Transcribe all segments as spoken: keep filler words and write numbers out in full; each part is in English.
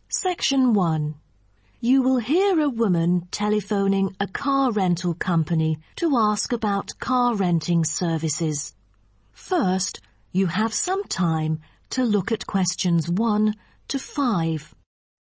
Section one. You will hear a woman telephoning a car rental company to ask about car renting services. First, you have some time to look at questions one to five.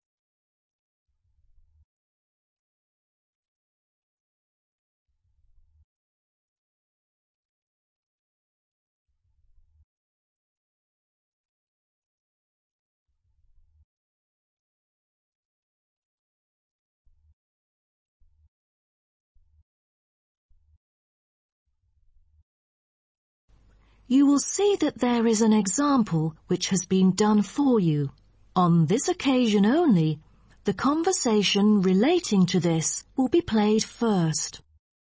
You will see that there is an example which has been done for you. On this occasion only, the conversation relating to this will be played first.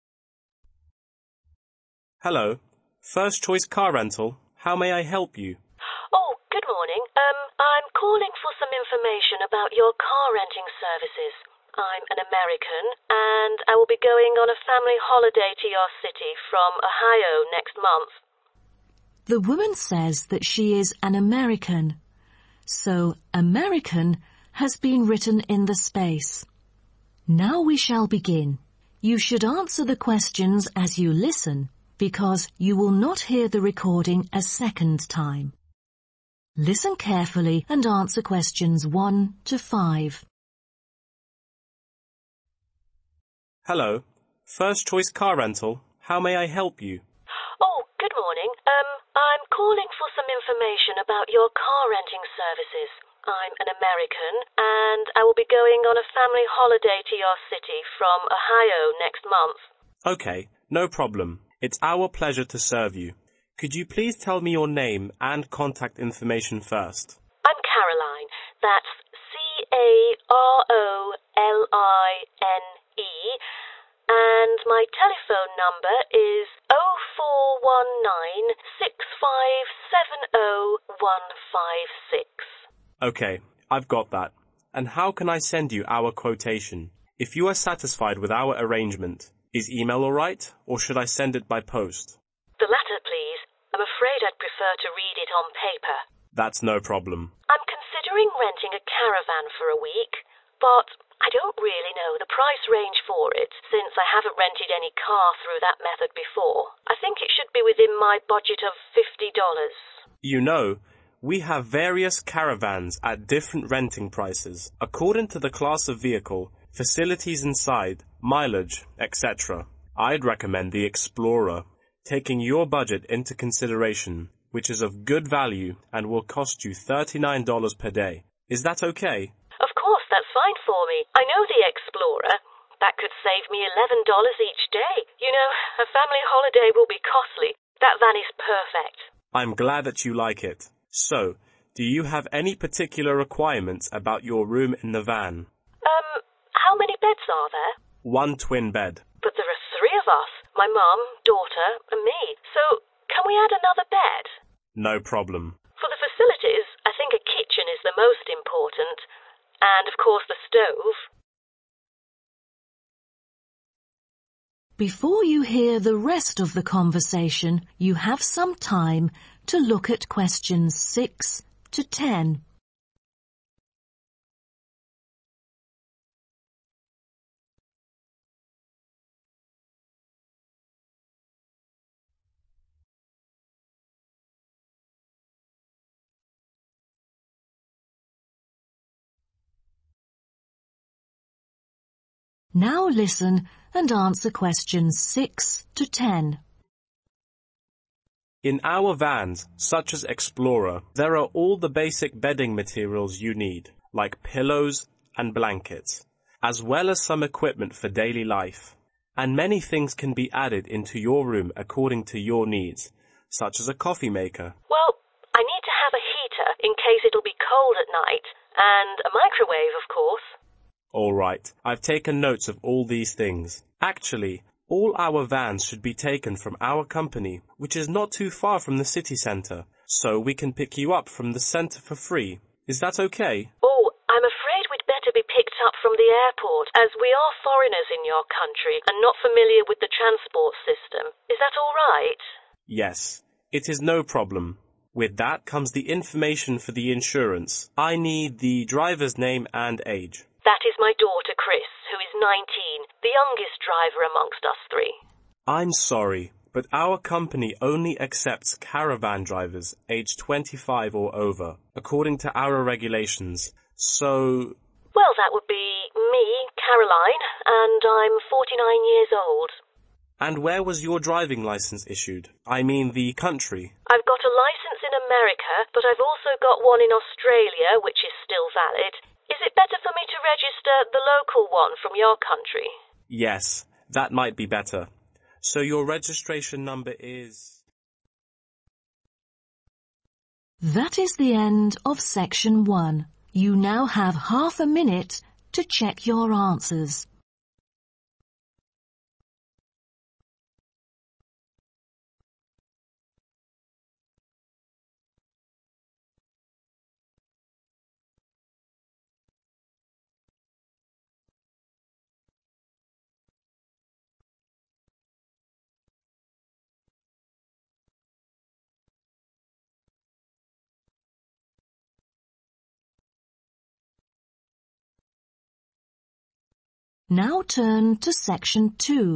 Hello, First Choice Car Rental. How may I help you? Oh, good morning. Um, I'm calling for some information about your car renting services. I'm an American and I will be going on a family holiday to your city from Ohio next month. The woman says that she is an American, so American has been written in the space. Now we shall begin. You should answer the questions as you listen, because you will not hear the recording a second time. Listen carefully and answer questions one to five. Hello, First Choice Car Rental. How may I help you? Oh, good morning. Um, I'm calling for some information about your car renting services. I'm an American and I will be going on a family holiday to your city from Ohio next month. Okay, no problem. It's our pleasure to serve you. Could you please tell me your name and contact information first? I'm Caroline. That's C A R O L I N E. And my telephone number is oh four one nine, six five seven oh, one five six. Okay, I've got that. And how can I send you our quotation? If you are satisfied with our arrangement, is email all right, or should I send it by post? The latter, please. I'm afraid I'd prefer to read it on paper. That's no problem. I'm considering renting a caravan for a week, but I don't really know the price range for it, since I haven't rented any car through that method before. I think it should be within my budget of fifty dollars. You know, we have various caravans at different renting prices, according to the class of vehicle, facilities inside, mileage, et cetera. I'd recommend the Explorer, taking your budget into consideration, which is of good value and will cost you thirty-nine dollars per day. Is that okay? Of course, that's fine for me. I know the Explorer. That could save me eleven dollars each day. You know, a family holiday will be costly. That van is perfect. I'm glad that you like it. So, do you have any particular requirements about your room in the van? Um, how many beds are there? One twin bed. But there are three of us. My mum, daughter, and me. So, can we add another bed? No problem. For the facilities, I think a kitchen is the most important. And, of course, the stove. Before you hear the rest of the conversation, you have some time to look at questions six to ten. Now listen and answer questions six to ten. In our vans, such as Explorer, there are all the basic bedding materials you need, like pillows and blankets, as well as some equipment for daily life. And many things can be added into your room according to your needs, such as a coffee maker. Well, I need to have a heater in case it'll be cold at night, and a microwave, of course. All right, I've taken notes of all these things. Actually, all our vans should be taken from our company, which is not too far from the city centre, so we can pick you up from the centre for free. Is that okay? Oh, I'm afraid we'd better be picked up from the airport, as we are foreigners in your country and not familiar with the transport system. Is that all right? Yes, it is no problem. With that comes the information for the insurance. I need the driver's name and age. That is my daughter, Chris, who is nineteen, the youngest driver amongst us three. I'm sorry, but our company only accepts caravan drivers aged twenty-five or over, according to our regulations. So... Well, that would be me, Caroline, and I'm forty-nine years old. And where was your driving license issued? I mean the country. I've got a license in America, but I've also got one in Australia, which is still valid. Is it better for me to register the local one from your country? Yes, that might be better. So your registration number is... That is the end of section one. You now have half a minute to check your answers. Now turn to section two.